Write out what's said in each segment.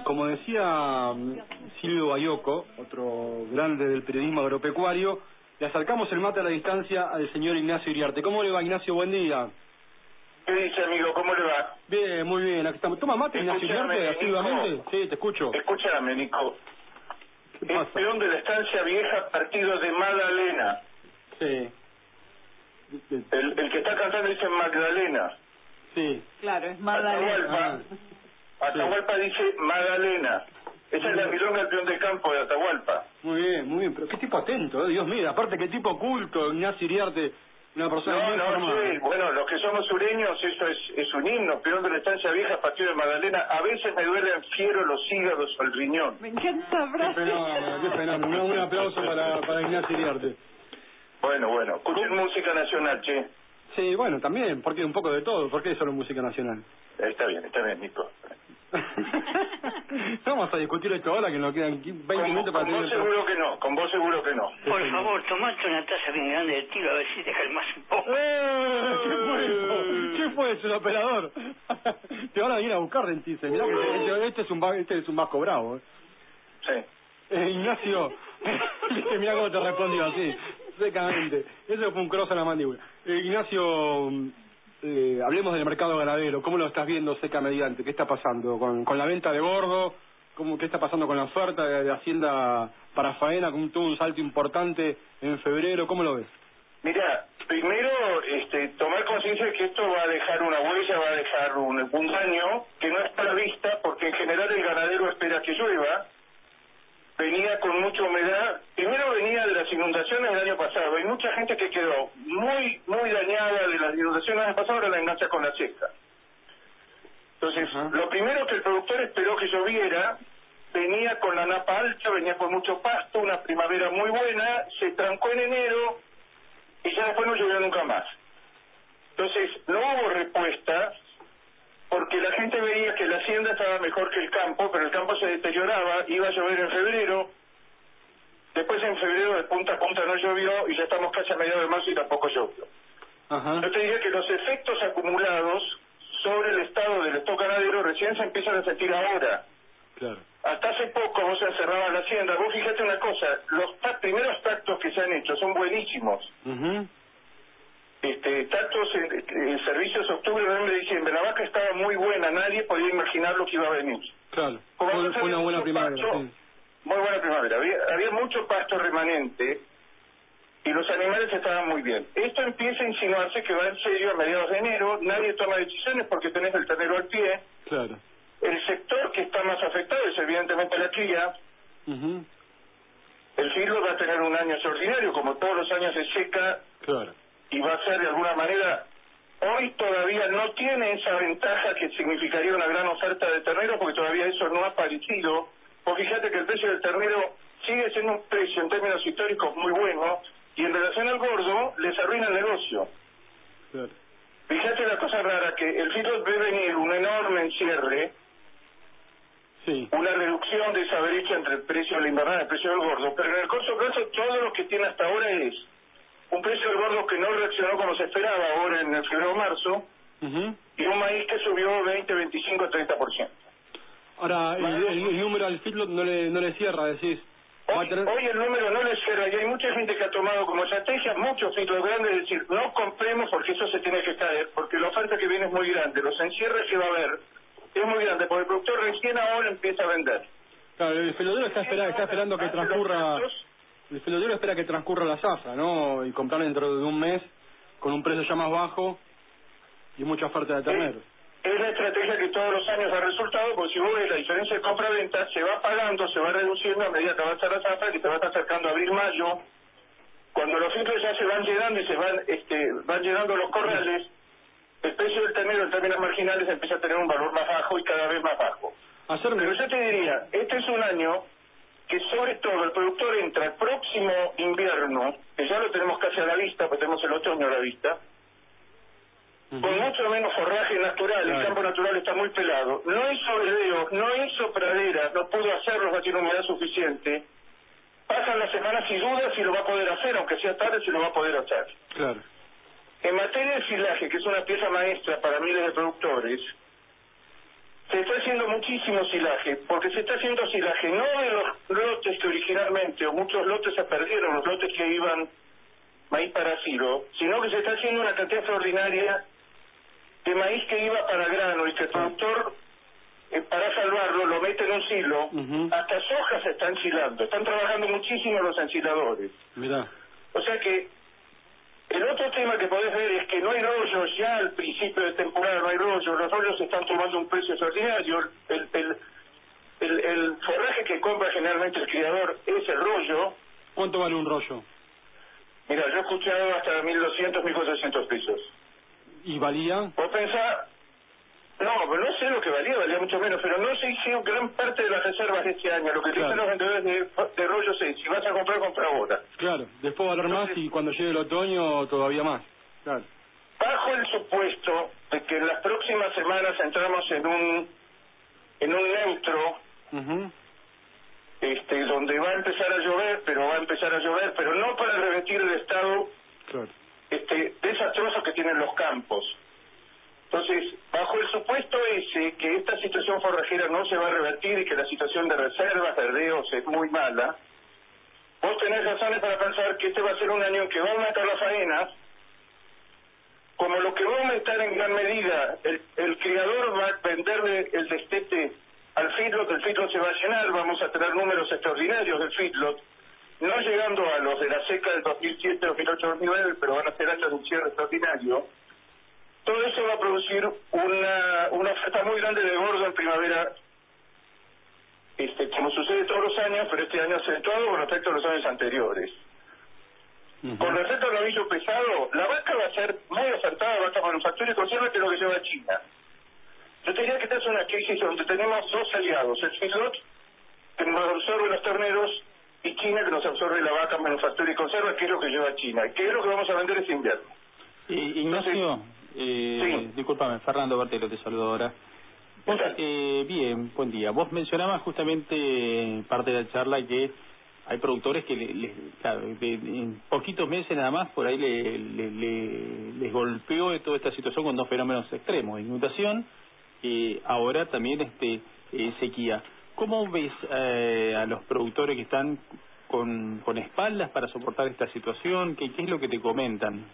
como decía Silvio Bayoco, otro grande del periodismo agropecuario, le acercamos el mate a la distancia al señor Ignacio Iriarte. ¿Cómo le va, Ignacio? Buen día. ¿Qué dice, amigo? ¿Cómo le va? Bien, muy bien. Aquí estamos. ¿Toma mate, Ignacio Iriarte, asiduamente? Sí, te escucho. Escúchame, Nico. ¿Qué pasa? Es peón de la Estancia Vieja, partido de Magdalena. Sí. El que está cantando dice Magdalena. Sí. Claro, es Magdalena. Atahualpa dice Magdalena. Esa es la milonga del peón de campo de Atahualpa. Muy bien. Pero qué tipo atento, Dios mío. Aparte, qué tipo culto, Ignacio Iriarte. Una persona muy formada. Sí. Bueno, los que somos sureños, eso es un himno. Peón de la Estancia Vieja, partido de Magdalena. A veces me duelen fiero los hígados o el riñón. Me encanta, frase. Qué fenómeno. Un aplauso para Ignacio Iriarte. Bueno. Escuchen música nacional, che. Sí, bueno, también, porque un poco de todo. ¿Por qué solo música nacional? Está bien, Nico. Vamos a discutir esto ahora, que nos quedan 20 minutos para con vos seguro que no, con vos seguro que no. Por favor, tomate una taza bien grande de tiro a ver si te calmas un poco. ¿Qué fue eso, el operador? Te van a venir a buscar, Dentice. Mirá que este es un vasco bravo. Sí. Ignacio, mirá cómo te respondió así, secamente. Eso fue un cross a la mandíbula. Ignacio, hablemos del mercado ganadero. ¿Cómo lo estás viendo seca mediante? ¿Qué está pasando con la venta de gordo? ¿Qué está pasando con la oferta de Hacienda para faena? Tuvo un salto importante en febrero. ¿Cómo lo ves? Mira, primero tomar conciencia de que esto va a dejar una huella, va a dejar un daño que no está a la vista, porque en general el ganadero espera que llueva. Venía con mucha humedad. Primero venía de las inundaciones del año pasado. Hay mucha gente que quedó muy dañada de las inundaciones del año pasado, ahora la engancha con la seca. Entonces, lo primero que el productor esperó que lloviera, venía con la napa alta, venía con mucho pasto, una primavera muy buena, se trancó en enero y ya después no llovió nunca más. Entonces, no hubo respuesta, porque la gente veía que la hacienda estaba mejor que el campo, pero el campo se deterioraba, iba a llover en febrero, después en febrero de punta a punta no llovió y ya estamos casi a mediados de marzo y tampoco llovió. Yo te diría que los efectos acumulados sobre el estado del stock ganadero recién se empiezan a sentir ahora. Claro. Hasta hace poco vos encerrabas la hacienda, vos fíjate una cosa, los primeros tactos que se han hecho son buenísimos. Tactos en servicios octubre, noviembre, diciembre, la vaca estaba muy buena, nadie podía imaginar lo que iba a venir. Claro, fue una buena primavera. Sí. Muy buena primavera, había mucho pasto remanente y los animales estaban muy bien. Esto empieza a insinuarse que va en serio a mediados de enero, nadie toma decisiones porque tenés el ternero al pie. Claro. El sector que está más afectado es evidentemente la cría. El filo va a tener un año extraordinario, como todos los años de seca. Claro. Y va a ser de alguna manera, hoy todavía no tiene esa ventaja que significaría una gran oferta de ternero, porque todavía eso no ha aparecido. Pues fíjate que el precio del ternero sigue siendo un precio en términos históricos muy bueno, y en relación al gordo les arruina el negocio. Claro. Fíjate la cosa rara, que el filo ve venir un enorme encierre, una reducción de esa brecha entre el precio de la invernada y el precio del gordo, pero en el corto plazo todo lo que tiene hasta ahora es un precio del gordo que no reaccionó como se esperaba ahora en el febrero o marzo, y un maíz que subió 20, 25, 30%. Ahora, el número al feedlot no le cierra, decís. Hoy el número no le cierra, y hay mucha gente que ha tomado como estrategia muchos feedlots grandes, es decir, no compremos porque eso se tiene que caer, porque la oferta que viene es muy grande, los encierres que va a haber es muy grande, porque el productor recién ahora empieza a vender. Claro, el felodero está esperando que transcurra... El felodero espera que transcurra la zafra, ¿no? Y comprar dentro de un mes con un precio ya más bajo y mucha oferta de terneros. Es la estrategia que todos los años ha resultado, porque si vos ves la diferencia de compra-venta, se va pagando, se va reduciendo a medida que avanza la zafra, que te va a estar acercando a abril-mayo. Cuando los filtros ya se van llegando y se van llegando los corrales, el precio del ternero en términos marginales empieza a tener un valor más bajo y cada vez más bajo. Pero yo te diría, este es un año que sobre todo el productor entra el próximo invierno, que ya lo tenemos casi a la vista, porque tenemos el otoño a la vista, con mucho menos forraje natural, el campo natural está muy pelado, no hizo vedeos, no hizo praderas, no pudo hacerlos, no tiene humedad suficiente, pasan las semanas y duda si lo va a poder hacer, aunque sea tarde, si lo va a poder hacer. Claro. En materia de silaje, que es una pieza maestra para miles de productores, se está haciendo muchísimo silaje, porque se está haciendo silaje no de los lotes que originalmente, o muchos lotes se perdieron, los lotes que iban maíz para silo, sino que se está haciendo una cantidad extraordinaria de maíz que iba para grano y que el productor, para salvarlo, lo mete en un silo. Hasta soja se está ensilando, están trabajando muchísimo los ensiladores. Mirá. O sea que el otro tema que podés ver es que no hay rollos, ya al principio de temporada no hay rollos, los rollos están tomando un precio extraordinario, el forraje que compra generalmente el criador es el rollo. ¿Cuánto vale un rollo? Mira, yo he escuchado hasta 1.200, 1.400 pesos. ¿Y valía? Vos pensás, no sé lo que valía mucho menos, pero no se hicieron gran parte de las reservas de este año. Lo que dicen los vendedores de rollos es, si vas a comprar, compra ahora. Claro, después va a valer más y cuando llegue el otoño todavía más. Claro. Bajo el supuesto de que en las próximas semanas entramos en un neutro, donde va a empezar a llover, pero no para revertir el estado desastroso que tienen los campos. Entonces, bajo el supuesto ese, que esta situación forrajera no se va a revertir y que la situación de reservas, verdeos, es muy mala, vos tenés razones para pensar que este va a ser un año en que va a aumentar las faenas, como lo que va a aumentar en gran medida, el criador va a venderle el destete al feedlot, el feedlot se va a llenar, vamos a tener números extraordinarios del feedlot, no llegando a los de la seca del 2007, 2008, 2009, pero van a ser años de un cierre extraordinario. Todo eso va a producir una oferta muy grande de gordo en primavera, como sucede todos los años, pero este año acentuado con respecto a los años anteriores. Con respecto al novillo pesado, la vaca va a ser muy ofertada, vaca manufactura y conserva, que es lo que lleva China. Yo te diría que esta es una crisis donde tenemos dos aliados, el feedlot, que nos absorbe los terneros, y China, que nos absorbe la vaca manufactura y conserva, que es lo que lleva China, y que es lo que vamos a vender este invierno. Ignacio, sí. Discúlpame, Fernando Bertelo te saludo ahora. Vos, bien, buen día. Vos mencionabas justamente parte de la charla que hay productores que en poquitos meses nada más por ahí les golpeó de toda esta situación con dos fenómenos extremos, inundación y ahora también sequía. ¿Cómo ves a los productores que están con espaldas para soportar esta situación? ¿Qué es lo que te comentan?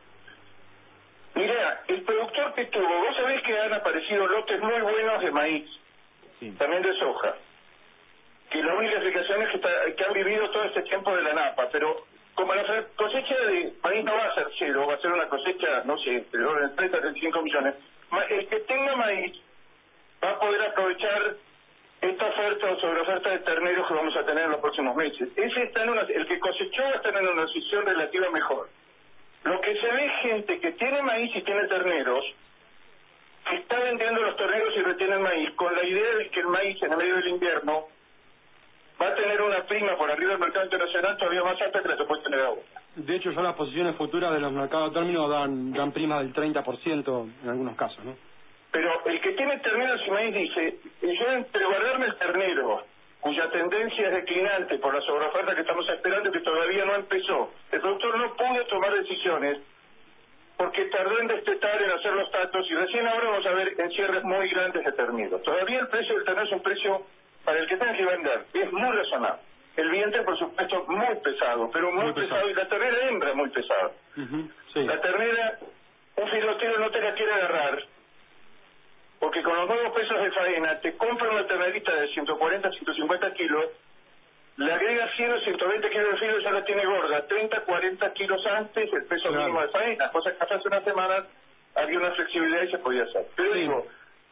Mira, el productor que tuvo, vos sabés que han aparecido lotes muy buenos de maíz, también de soja, que la única explicación es que han vivido todo este tiempo de la napa, pero como la cosecha de maíz no va a ser cero, va a ser una cosecha, no sé, de 30 a 35 millones, el que tenga maíz va a poder aprovechar esta oferta o sobreoferta de terneros que vamos a tener en los próximos meses. Ese está el que cosechó va a estar en una situación relativa mejor. Lo que se ve es gente que tiene maíz y tiene terneros, que está vendiendo los terneros y retiene el maíz, con la idea de que el maíz en el medio del invierno va a tener una prima por arriba del mercado internacional todavía más alta que la que puede tener ahora. De hecho, ya las posiciones futuras de los mercados de término dan primas del 30% en algunos casos, ¿no? Pero el que tiene terneros y maíz dice, yo entre guardarme el ternero, cuya tendencia es declinante por la sobreoferta que estamos esperando, que todavía no empezó, el productor no pudo tomar decisiones porque tardó en destetar, en hacer los datos, y recién ahora vamos a ver encierres muy grandes de ternero. Todavía el precio del ternero es un precio para el que tenga que vender, es muy razonable. El vientre, por supuesto, muy pesado, pero muy pesado, y la ternera hembra muy pesada. La ternera, un filotero no te la quiere agarrar, porque con los nuevos pesos de faena te compra una ternerita de 140, 150 kilos, le agrega 100 o 120 kilos de filo y ya la tiene gorda, 30, 40 kilos antes el peso mínimo de faena, cosa que hace unas semanas había una flexibilidad y se podía hacer. Pero digo,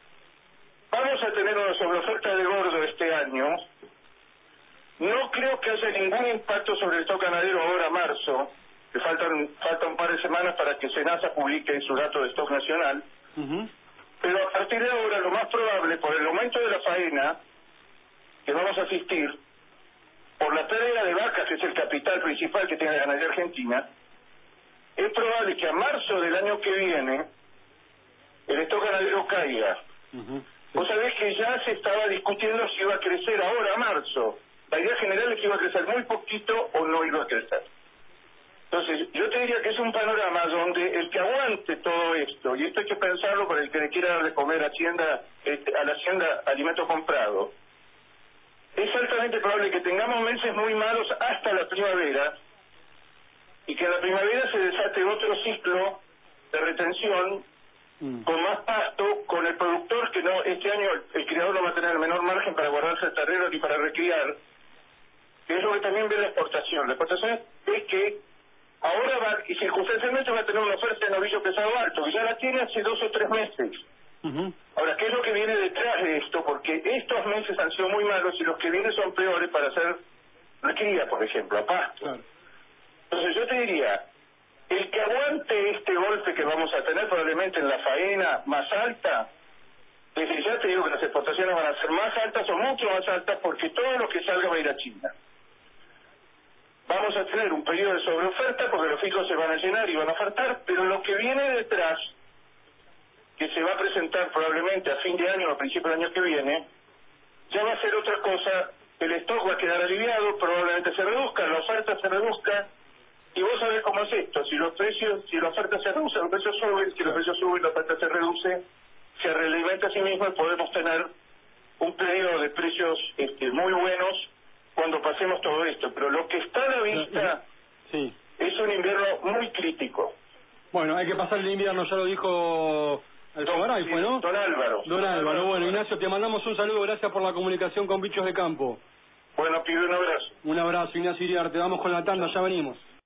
vamos a tener una sobreoferta de gordo este año. No creo que haya ningún impacto sobre el stock ganadero ahora marzo, que falta un par de semanas para que Senasa publique su dato de stock nacional. Pero a partir de ahora lo más probable, por el aumento de la faena que vamos a asistir, por la pérdida de vacas, que es el capital principal que tiene la ganadería argentina, es probable que a marzo del año que viene el stock ganadero caiga. Vos sabés que ya se estaba discutiendo si iba a crecer ahora a marzo. La idea general es que iba a crecer muy poquito o no iba a crecer. Entonces, yo te diría que es un panorama donde el que aguante todo esto, y esto hay que pensarlo para el que le quiera dar de comer a la Hacienda alimento comprado, es altamente probable que tengamos meses muy malos hasta la primavera, y que en la primavera se desate otro ciclo de retención con más pasto, con el productor que no, este año el criador no va a tener el menor margen para guardarse el terreno ni para recriar, que es lo que también ve la exportación. La exportación es que ahora va, y circunstancialmente va a tener una oferta de novillo pesado alto, que ya la tiene hace 2 o 3 meses. Ahora, ¿qué es lo que viene detrás de esto? Porque estos meses han sido muy malos y los que vienen son peores para hacer recría, por ejemplo, a pasto. Claro. Entonces yo te diría, el que aguante este golpe que vamos a tener probablemente en la faena más alta, desde ya te digo que las exportaciones van a ser más altas o mucho más altas porque todo lo que salga va a ir a China. Vamos a tener un periodo de sobreoferta porque los fijos se van a llenar y van a ofertar, pero lo que viene detrás, que se va a presentar probablemente a fin de año o a principio del año que viene, ya va a ser otra cosa. El stock va a quedar aliviado, probablemente se reduzca, la oferta se reduzca, y vos sabés cómo es esto, si la oferta se reduce, los precios suben, si los precios suben, la oferta se reduce, se realimenta a sí mismo y podemos tener un periodo de precios muy buenos cuando pasemos todo esto, pero lo que está a la vista es un invierno muy crítico. Bueno, hay que pasar el invierno, ya lo dijo Alfagaray, ¿fue, no? Don Álvaro. Don Álvaro, bueno, Ignacio, te mandamos un saludo, gracias por la comunicación con Bichos de Campo. Bueno, pido un abrazo. Un abrazo, Ignacio Iriarte, vamos con la tanda, ya venimos.